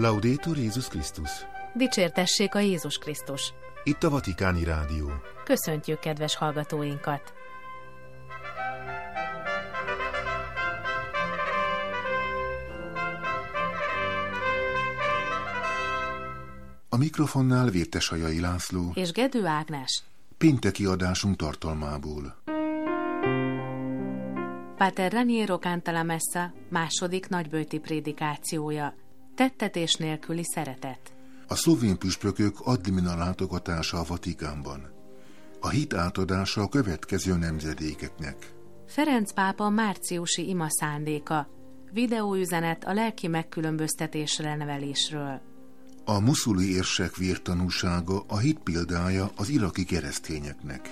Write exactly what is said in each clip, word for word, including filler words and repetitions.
Laudetur Jézus Krisztus! Dicsértessék a Jézus Krisztus! Itt a Vatikáni Rádió. Köszöntjük kedves hallgatóinkat! A mikrofonnál Vértesajai László és Gedő Ágnes. Pénteki adásunk tartalmából. Páter Raniero Cantalamessa második nagyböjti prédikációja. Tettetés nélküli szeretet. A szlovén püspökök adlimina látogatása a Vatikánban. A hit átadása a következő nemzedékeknek. Ferenc pápa márciusi ima szándéka. Videóüzenet a lelki megkülönböztetésre nevelésről. A muszuli érsek vértanúsága a hit példája az iraki keresztényeknek.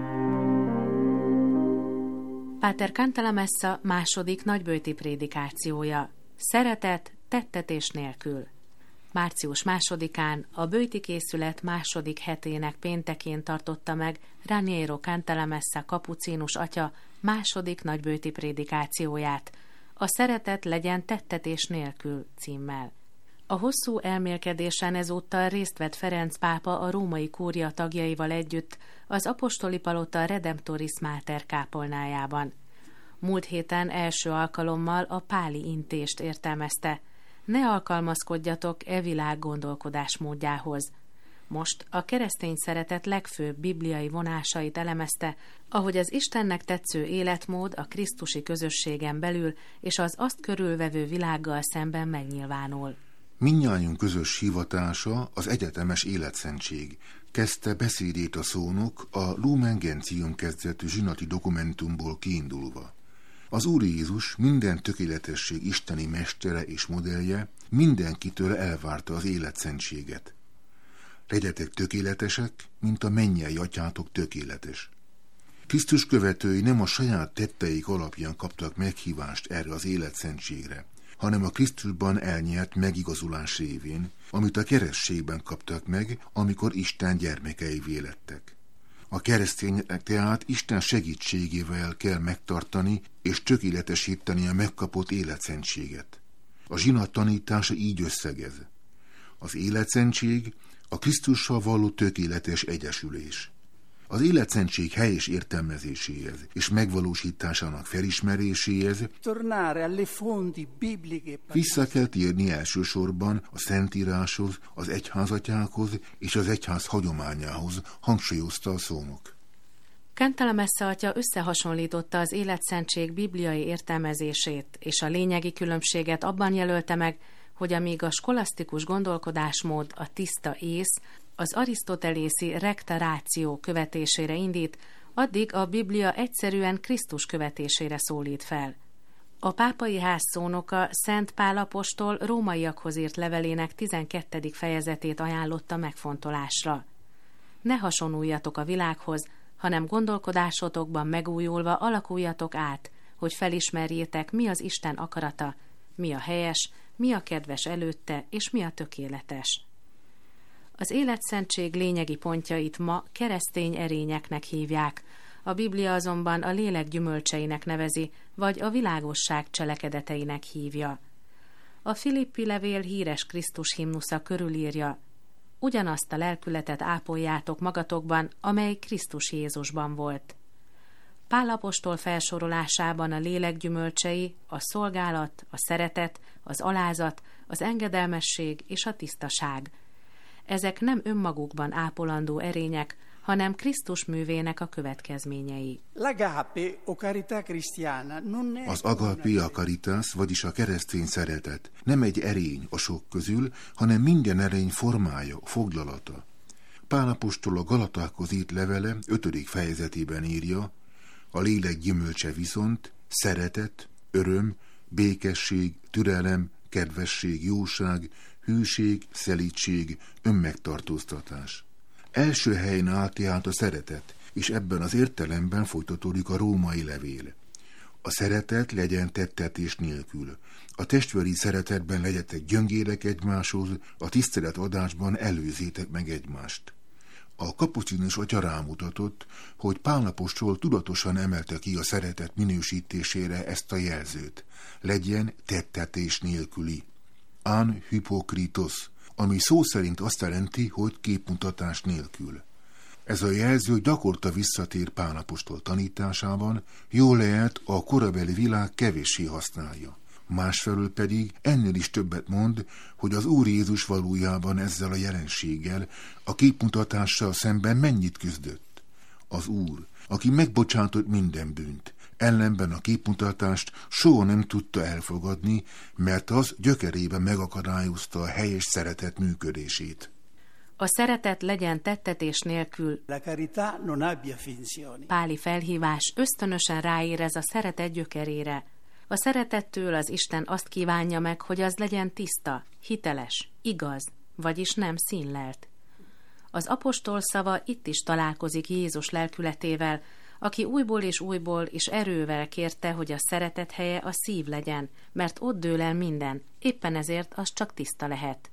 Páter Cantalamessa második nagyböjti prédikációja. Szeretet tettetés nélkül. Március másodikán a böjti készület második hetének péntekén tartotta meg Raniero Cantalamessa kapucínus atya második nagyböjti prédikációját, a Szeretet legyen tettetés nélkül címmel. A hosszú elmélkedésen ezúttal részt vett Ferenc pápa a római kúria tagjaival együtt az apostoli palota Redemptoris Mater kápolnájában. Múlt héten első alkalommal a páli intést értelmezte. Ne alkalmazkodjatok e világ gondolkodásmódjához. Most a keresztény szeretet legfőbb bibliai vonásait elemezte, ahogy az Istennek tetsző életmód a krisztusi közösségen belül és az azt körülvevő világgal szemben megnyilvánul. Mindnyájunk közös hivatása az egyetemes életszentség. Kezdte beszédét a szónok a Lumen Gentium kezdetű zsinati dokumentumból kiindulva. Az Úr Jézus minden tökéletesség isteni mestere és modellje mindenkitől elvárta az életszentséget. Legyetek tökéletesek, mint a mennyei atyátok tökéletes. Krisztus követői nem a saját tetteik alapján kaptak meghívást erre az életszentségre, hanem a Krisztusban elnyert megigazulás révén, amit a keresztségben kaptak meg, amikor Isten gyermekeivé lettek. A keresztényeknek tehát Isten segítségével kell megtartani és tökéletesíteni a megkapott életszentséget. A zsinat tanítása így összegez. Az életszentség a Krisztussal való tökéletes egyesülés. Az életszentség helyes értelmezéséhez és megvalósításának felismeréséhez vissza kell térni elsősorban a Szentíráshoz, az egyházatyákhoz és az egyház hagyományához, hangsúlyozta a szónok. Cantalamessa atya összehasonlította az életszentség bibliai értelmezését, és a lényegi különbséget abban jelölte meg, hogy amíg a skolasztikus gondolkodásmód a tiszta ész, az arisztotelészi recta ratio követésére indít, addig a Biblia egyszerűen Krisztus követésére szólít fel. A pápai ház szónoka Szent Pál apostol rómaiakhoz írt levelének tizenkettedik fejezetét ajánlotta megfontolásra. Ne hasonuljatok a világhoz, hanem gondolkodásotokban megújulva alakuljatok át, hogy felismerjétek, mi az Isten akarata, mi a helyes, mi a kedves előtte, és mi a tökéletes. Az életszentség lényegi pontjait ma keresztény erényeknek hívják, a Biblia azonban a lélek gyümölcseinek nevezi, vagy a világosság cselekedeteinek hívja. A Filippi levél híres Krisztus himnusza körülírja: ugyanazt a lelkületet ápoljátok magatokban, amely Krisztus Jézusban volt. Pál apostol felsorolásában a lélek gyümölcsei, a szolgálat, a szeretet, az alázat, az engedelmesség és a tisztaság. Ezek nem önmagukban ápolandó erények, hanem Krisztus művének a következményei. Az agape a caritas, vagyis a keresztény szeretet nem egy erény a sok közül, hanem minden erény formája, foglalata. Pál apostol a Galatákhoz írt levele ötödik fejezetében írja: a lélek gyümölcse viszont szeretet, öröm, békesség, türelem, kedvesség, jóság, hűség, szelídség, önmegtartóztatás. Első helyen áll tehát a szeretet, és ebben az értelemben folytatódik a római levél. A szeretet legyen tettetés nélkül. A testvéri szeretetben legyetek gyöngérek egymáshoz, a tiszteletadásban előzzétek meg egymást. A kapucinus atya rámutatott, hogy Pál apostol tudatosan emelte ki a szeretet minősítésére ezt a jelzőt. Legyen tettetés nélküli. an hypokritos, ami szó szerint azt jelenti, hogy képmutatás nélkül. Ez a jelző gyakorta visszatér Pál apostol tanításában, jól lehet a korabeli világ kevéssé használja. Másfelől pedig ennél is többet mond, hogy az Úr Jézus valójában ezzel a jelenséggel, a képmutatással szemben mennyit küzdött. Az Úr, aki megbocsátott minden bűnt, ellenben a képmutatást soha nem tudta elfogadni, mert az gyökerében megakadályozta a helyes szeretet működését. A szeretet legyen tettetés nélkül. La carità non abbia finzioni. Páli felhívás ösztönösen ráérez a szeretet gyökerére. A szeretettől az Isten azt kívánja meg, hogy az legyen tiszta, hiteles, igaz, vagyis nem színlelt. Az apostol szava itt is találkozik Jézus lelkületével, aki újból és újból és erővel kérte, hogy a szeretet helye a szív legyen, mert ott dől el minden, éppen ezért az csak tiszta lehet.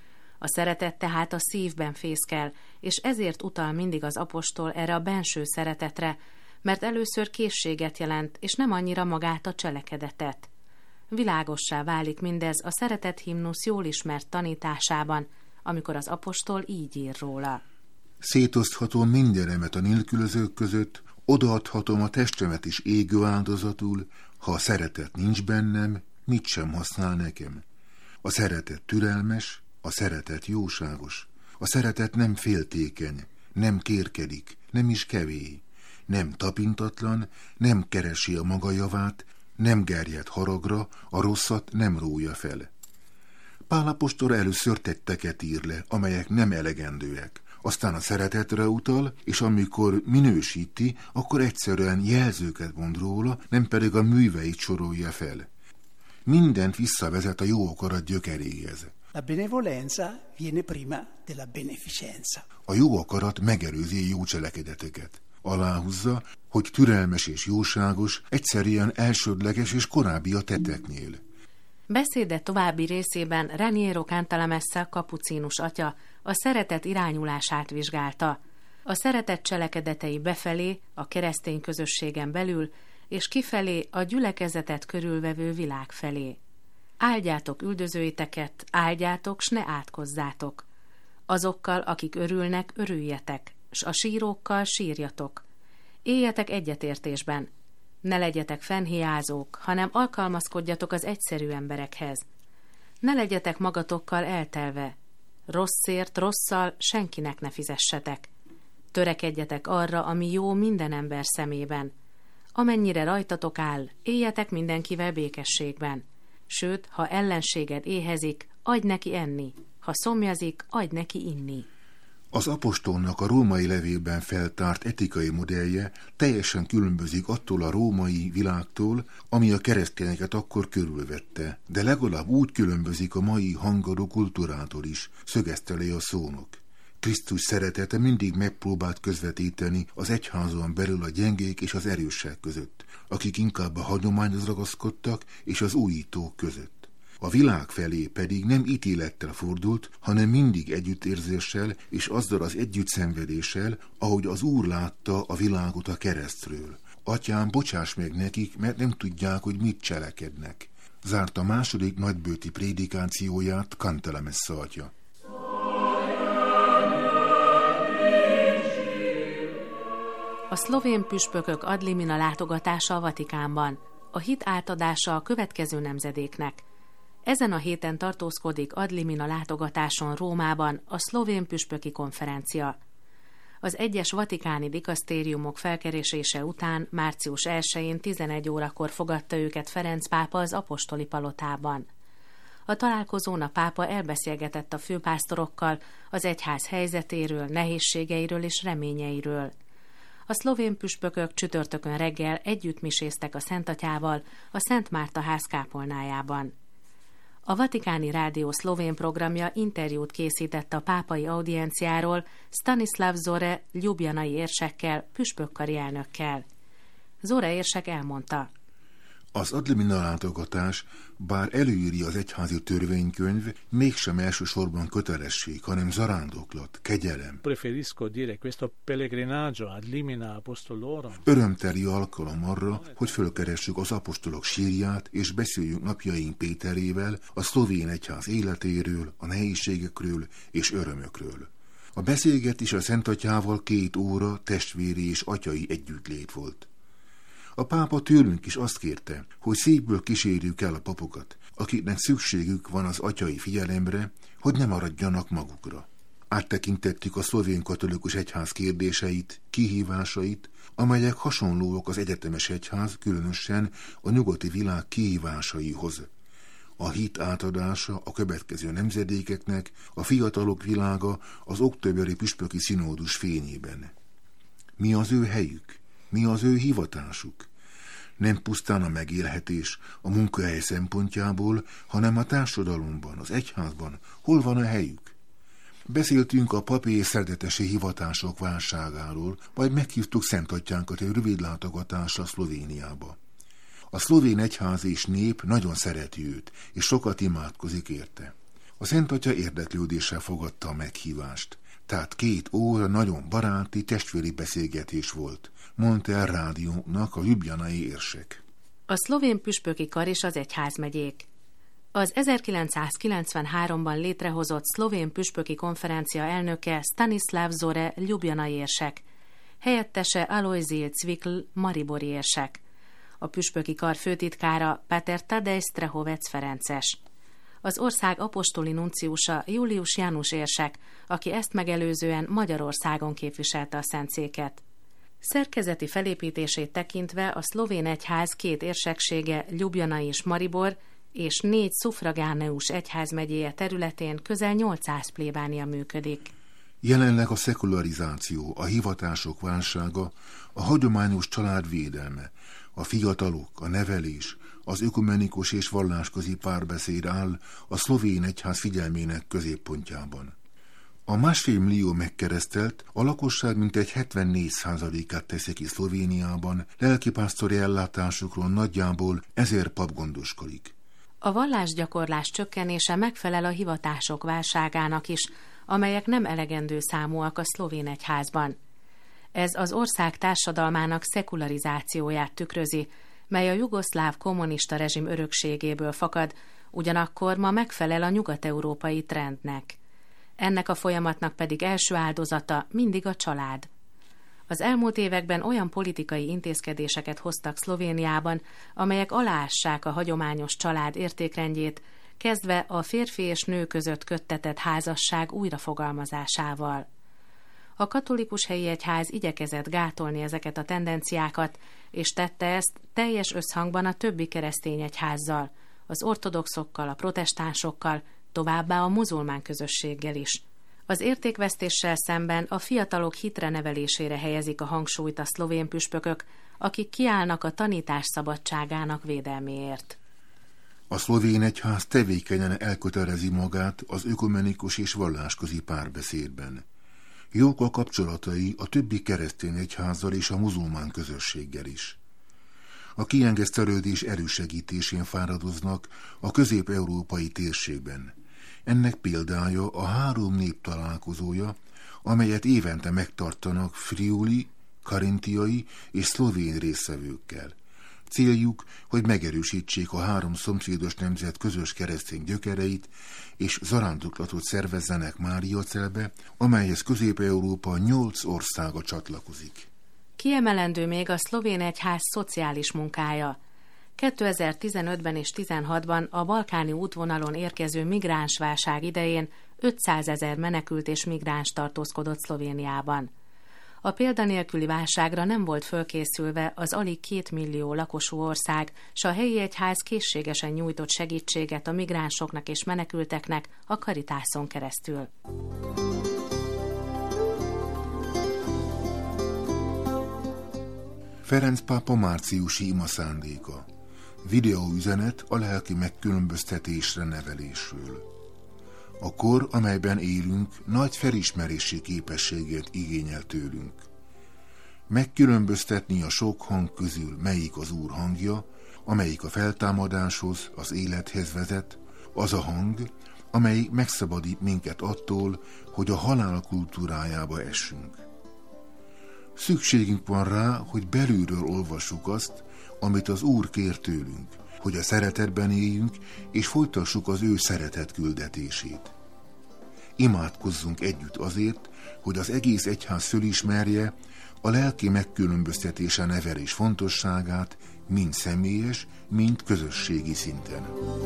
A szeretet tehát a szívben fészkel, és ezért utal mindig az apostol erre a benső szeretetre, mert először készséget jelent, és nem annyira magát a cselekedetet. Világossá válik mindez a szeretet himnusz jól ismert tanításában, amikor az apostol így ír róla. Szétoszthatom mindenemet a nélkülözők között, odaadhatom a testemet is égő áldozatul, ha a szeretet nincs bennem, mit sem használ nekem. A szeretet türelmes, a szeretet jóságos, a szeretet nem féltékeny, nem kérkedik, nem is kevély, nem tapintatlan, nem keresi a maga javát, nem gerjed haragra, a rosszat nem rója fel. Pál apostol először tetteket ír le, amelyek nem elegendőek. Aztán a szeretetre utal, és amikor minősíti, akkor egyszerűen jelzőket mond róla, nem pedig a műveit sorolja fel. Mindent visszavezet a jó akarat gyökeréhez. La benevolenza viene prima della beneficenza. A jó akarat megelőzi jó cselekedeteket. Aláhúzza, hogy türelmes és jóságos, egyszerűen elsődleges és korábbi a tetteknél. Beszéde további részében Raniero Cantalamessa kapucínus atya a szeretet irányulását vizsgálta. A szeretet cselekedetei befelé, a keresztény közösségen belül, és kifelé a gyülekezetet körülvevő világ felé. Áldjátok üldözőiteket, áldjátok, s ne átkozzátok. Azokkal, akik örülnek, örüljetek, s a sírókkal sírjatok. Éljetek egyetértésben. Ne legyetek fennhiázók, hanem alkalmazkodjatok az egyszerű emberekhez. Ne legyetek magatokkal eltelve. Rosszért rosszal senkinek ne fizessetek. Törekedjetek arra, ami jó minden ember szemében. Amennyire rajtatok áll, éljetek mindenkivel békességben. Sőt, ha ellenséged éhezik, adj neki enni. Ha szomjazik, adj neki inni. Az apostolnak a római levélben feltárt etikai modellje teljesen különbözik attól a római világtól, ami a keresztényeket akkor körülvette, de legalább úgy különbözik a mai hangadó kultúrától is, szögezte le a szónok. Krisztus szeretete mindig megpróbált közvetíteni az egyházon belül a gyengék és az erősek között, akik inkább a hagyományhoz ragaszkodtak és az újítók között. A világ felé pedig nem ítélettel fordult, hanem mindig együttérzéssel és azzal az együttszenvedéssel, ahogy az Úr látta a világot a keresztről. Atyám, bocsáss meg nekik, mert nem tudják, hogy mit cselekednek. Zárt a második nagybőti prédikációját Cantalamessa atya. A szlovén püspökök ad limina látogatása a Vatikánban, a hit átadása a következő nemzedéknek. Ezen a héten tartózkodik ad limina látogatáson Rómában a szlovén püspöki konferencia. Az egyes vatikáni dikasztériumok felkeresése után március elsején tizenegy órakor fogadta őket Ferenc pápa az apostoli palotában. A találkozón a pápa elbeszélgetett a főpásztorokkal az egyház helyzetéről, nehézségeiről és reményeiről. A szlovén püspökök csütörtökön reggel együtt miséztek a Szentatyával a Szent Márta ház kápolnájában. A Vatikáni Rádió szlovén programja interjút készített a pápai audienciáról Stanislav Zore ljubljanai érsekkel, püspökkari elnökkel. Zore érsek elmondta: Az adlimina látogatás, bár előírja az egyházi törvénykönyv, mégsem elsősorban kötelesség, hanem zarándoklat, kegyelem. Preferisco dire questo pellegrinaggio ad limina apostolorum. Örömteli alkalom arra, hogy fölkeressük az apostolok sírját, és beszéljünk napjaink Péterével a szlovén egyház életéről, a nehézségekről és örömökről. A beszélgetés a Szent Atyával két óra testvéri és atyai együttlét volt. A pápa tőlünk is azt kérte, hogy szívből kísérjük el a papokat, akiknek szükségük van az atyai figyelemre, hogy ne maradjanak magukra. Áttekintettük a szlovén katolikus egyház kérdéseit, kihívásait, amelyek hasonlóak az egyetemes egyház, különösen a nyugati világ kihívásaihoz. A hit átadása a következő nemzedékeknek, a fiatalok világa az októberi püspöki színódus fényében. Mi az ő helyük? Mi az ő hivatásuk? Nem pusztán a megélhetés, a munkahely szempontjából, hanem a társadalomban, az egyházban hol van a helyük? Beszéltünk a papi és szerdetesi hivatások válságáról, majd meghívtuk Szent Atyánkat egy rövid látogatásra Szlovéniába. A szlovén egyház és nép nagyon szereti őt, és sokat imádkozik érte. A Szent Atya érdeklődéssel fogadta a meghívást, tehát két óra nagyon baráti, testvéri beszélgetés volt, mondta el rádiónknak a ljubljanai érsek. A szlovén püspöki kar és az egyházmegyék. Az ezerkilencszázkilencvenháromban létrehozott szlovén püspöki konferencia elnöke Stanislav Zore ljubljanai érsek, helyettese Alojzij Cvikl maribori érsek. A püspöki kar főtitkára Péter Tadej Strehovec ferences. Az ország apostoli nunciusa Julius János érsek, aki ezt megelőzően Magyarországon képviselte a szentszéket. Szerkezeti felépítését tekintve a szlovén egyház két érseksége, Ljubljana és Maribor, és négy szufragáneus egyházmegyéje területén közel nyolcszáz plébánia működik. Jelenleg a szekularizáció, a hivatások válsága, a hagyományos család védelme, a fiatalok, a nevelés, az ökumenikus és vallásközi párbeszéd áll a szlovén egyház figyelmének középpontjában. A másfél millió megkeresztelt a lakosság mintegy hetvennégy százalékát teszi ki Szlovéniában, lelkipásztori ellátásukról nagyjából ezer pap gondoskodik. A vallásgyakorlás csökkenése megfelel a hivatások válságának is, amelyek nem elegendő számúak a szlovén egyházban. Ez az ország társadalmának szekularizációját tükrözi, mely a jugoszláv kommunista rezsim örökségéből fakad, ugyanakkor ma megfelel a nyugat-európai trendnek. Ennek a folyamatnak pedig első áldozata mindig a család. Az elmúlt években olyan politikai intézkedéseket hoztak Szlovéniában, amelyek aláássák a hagyományos család értékrendjét, kezdve a férfi és nő között köttetett házasság újrafogalmazásával. A katolikus helyi egyház igyekezett gátolni ezeket a tendenciákat, és tette ezt teljes összhangban a többi keresztény egyházzal, az ortodoxokkal, a protestánsokkal, továbbá a muzulmán közösséggel is. Az értékvesztéssel szemben a fiatalok hitre nevelésére helyezik a hangsúlyt a szlovén püspökök, akik kiállnak a tanítás szabadságának védelméért. A szlovén egyház tevékenyen elkötelezi magát az ökumenikus és vallásközi párbeszédben. Jók a kapcsolatai a többi keresztény egyházzal és a muzulmán közösséggel is. A kiengesztelődés elősegítésén fáradoznak a közép-európai térségben. Ennek példája a három nép találkozója, amelyet évente megtartanak friuli, karintiai és szlovén résztvevőkkel. Céljuk, hogy megerősítsék a három szomszédos nemzet közös keresztény gyökereit, és zarándoklatot szervezzenek Máriacelbe, amelyhez Közép-Európa nyolc országa csatlakozik. Kiemelendő még a szlovén egyház szociális munkája. kétezer-tizenötben és tizenhatban a balkáni útvonalon érkező migránsválság idején ötszázezer menekült és migráns tartózkodott Szlovéniában. A példanélküli válságra nem volt fölkészülve az alig két millió lakosú ország, s a helyi egyház készségesen nyújtott segítséget a migránsoknak és menekülteknek a Caritáson keresztül. Ferenc pápa márciusi ima szándéka. Videóüzenet a lelki megkülönböztetésre nevelésről. A kor, amelyben élünk, nagy felismerési képességet igényel tőlünk. megkülönböztetni a sok hang közül melyik az Úr hangja, amelyik a feltámadáshoz, az élethez vezet, az a hang, amelyik megszabadít minket attól, hogy a halál kultúrájába essünk. Szükségünk van rá, hogy belülről olvassuk azt, amit az Úr kér tőlünk, hogy a szeretetben éljünk, és folytassuk az ő szeretet küldetését. Imádkozzunk együtt azért, hogy az egész egyház fölismerje a lelki megkülönböztetése nevelés fontosságát, mind személyes, mind közösségi szinten.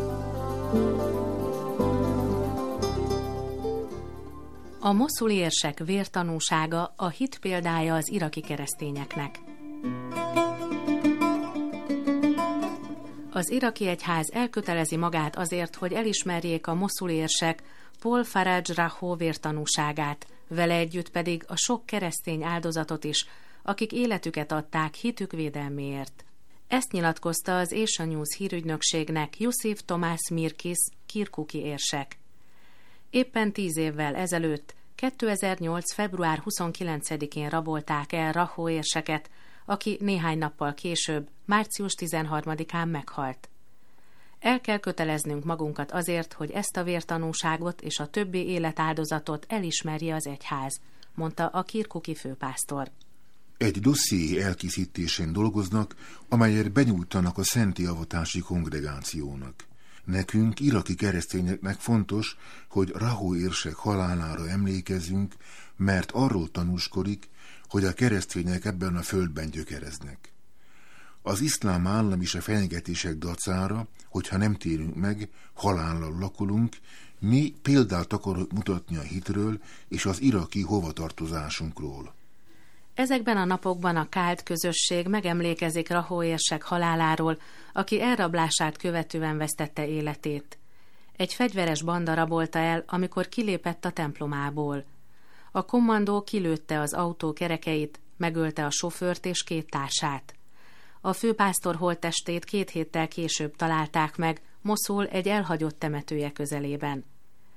A moszuli érsek vértanúsága a hit példája az iraki keresztényeknek. Az iraki egyház elkötelezi magát azért, hogy elismerjék a moszuli érsek Paul Faraj Raho vértanúságát, vele együtt pedig a sok keresztény áldozatot is, akik életüket adták hitük védelméért. Ezt nyilatkozta az Asia News hírügynökségnek Yusuf Tomás Mirkis, kirkuki érsek. Éppen tíz évvel ezelőtt, kétezer-nyolc. február huszonkilencedikén rabolták el Raho érseket, aki néhány nappal később, március tizenharmadikán meghalt. El kell köteleznünk magunkat azért, hogy ezt a vértanúságot és a többi életáldozatot elismerje az egyház, mondta a kirkuki főpásztor. Egy dosszié elkészítésén dolgoznak, amelyet benyújtanak a Szenti Avatási Kongregációnak. Nekünk, iraki keresztényeknek fontos, hogy Raho érsek halálára emlékezzünk, mert arról tanúskodik, hogy a keresztények ebben a földben gyökereznek. Az iszlám állam is a fenyegetések dacára, hogyha nem térünk meg, halállal lakolunk, mi példát akarunk mutatni a hitről és az iraki hovatartozásunkról. Ezekben a napokban a káld közösség megemlékezik Raho érsek haláláról, aki elrablását követően vesztette életét. Egy fegyveres banda rabolta el, amikor kilépett a templomából. A kommandó kilőtte az autó kerekeit, megölte a sofőrt és két társát. A főpásztor holttestét két héttel később találták meg, Moszul egy elhagyott temetője közelében.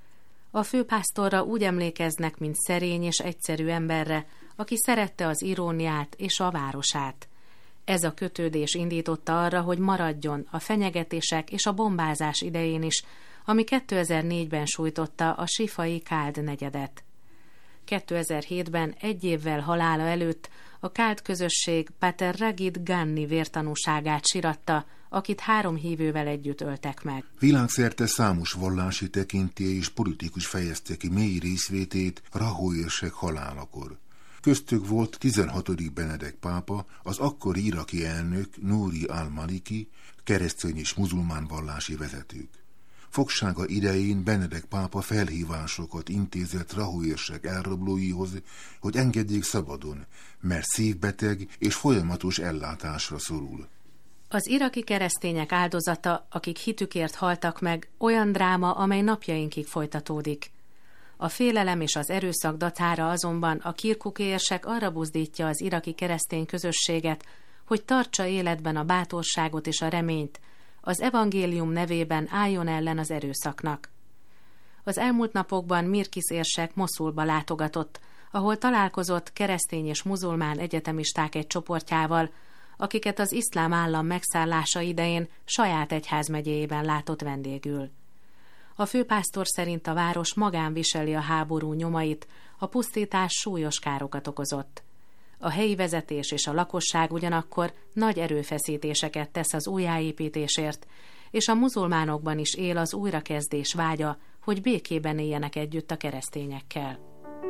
A főpásztorra úgy emlékeznek, mint szerény és egyszerű emberre, aki szerette az iróniát és a városát. Ez a kötődés indította arra, hogy maradjon a fenyegetések és a bombázás idején is, ami kétezer-négyben sújtotta a sifai káld negyedet. kétezer-hétben, egy évvel halála előtt a káld közösség Pater Ragid Ganni vértanúságát siratta, akit három hívővel együtt öltek meg. Világszerte számos vallási tekintély és politikus fejezte ki mély részvétét Raho érsek halálakor. Köztük volt tizenhatodik Benedek pápa, az akkori iraki elnök Nouri al-Maliki, keresztény és muzulmán vallási vezetők. Fogsága idején Benedek pápa felhívásokat intézett Raho érsek elrablóihoz, hogy engedjék szabadon, mert szívbeteg és folyamatos ellátásra szorul. Az iraki keresztények áldozata, akik hitükért haltak meg, olyan dráma, amely napjainkig folytatódik. A félelem és az erőszak dacára azonban a kirkuki érsek arra buzdítja az iraki keresztény közösséget, hogy tartsa életben a bátorságot és a reményt, az evangélium nevében álljon ellen az erőszaknak. Az elmúlt napokban Mirkis érsek Moszulba látogatott, ahol találkozott keresztény és muzulmán egyetemisták egy csoportjával, akiket az iszlám állam megszállása idején saját egyházmegyéjében látott vendégül. A főpásztor szerint a város magán viseli a háború nyomait, a pusztítás súlyos károkat okozott. A helyi vezetés és a lakosság ugyanakkor nagy erőfeszítéseket tesz az újjáépítésért, és a muzulmánokban is él az újrakezdés vágya, hogy békében éljenek együtt a keresztényekkel.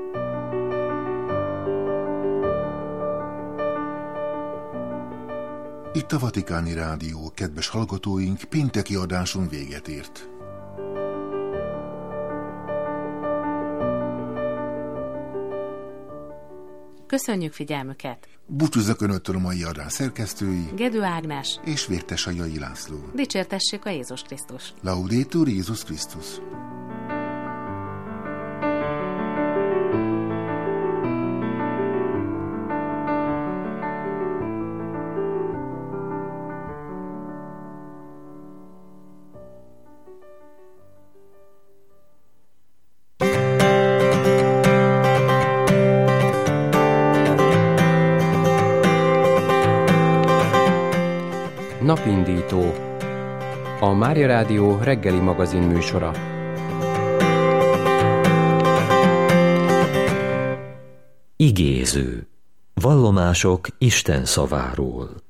Itt a Vatikáni Rádió, kedves hallgatóink, pénteki adáson véget ért. Köszönjük figyelmüket! Búcsúzzak önöttől a mai adás szerkesztői, Gedő Ágnes és Vértesajai László. Dicsértessék a Jézus Krisztus! Laudetur Jézus Krisztus! Napindító, a Mária Rádió reggeli magazin műsora. Igéző. Vallomások Isten szaváról.